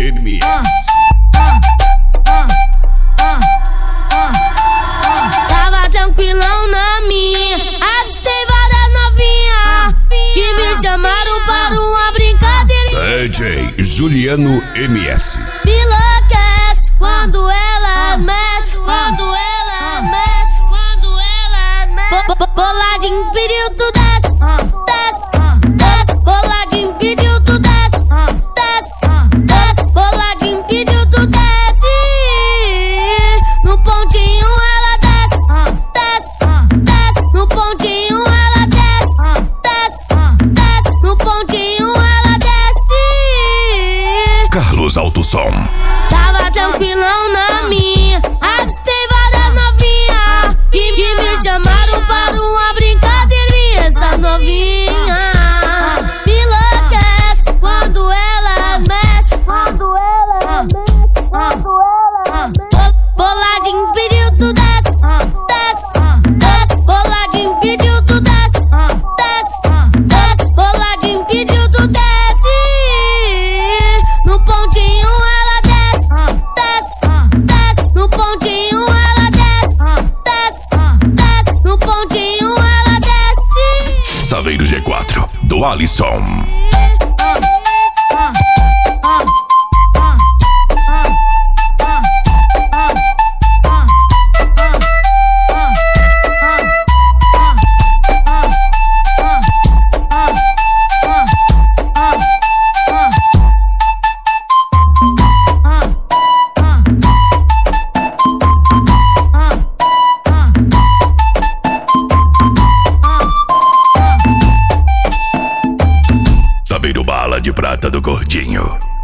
MS. Tava tranquilão na minha, avistei várias novinhas que me chamaram para uma brincadeira. DJ Juliano MS. Me enlouquece quando ela mexe, quando ela mexe, quando ela mexe. Boladinho pediu tu desce, desce, desce. Boladinho pediu tu desce, desce, desce. Boladinho pediu tu desce. No pontinho ela desce, desce, desce. No pontinho ela desce, desce, desce. No pontinho ela desce. Carlos Alto Som. Tava tranquilão na minha, avistei várias novinhas que me chamaram para uma brincadeirinha. Essa novinha me enlouquece quando ela mexe, quando ela mexe, quando ela mexe. Boladinho pediu tu desce, desce, desce. Boladinho pediu tu desce, desce, desce. Boladinho pediu tu desce. No pontinho ela desce, desce, desce. No pontinho ela desce, desce, desce. No pontinho ela desce. Saveiro G4 do Alisson. Saveiro Bala de Prata do Gordinho.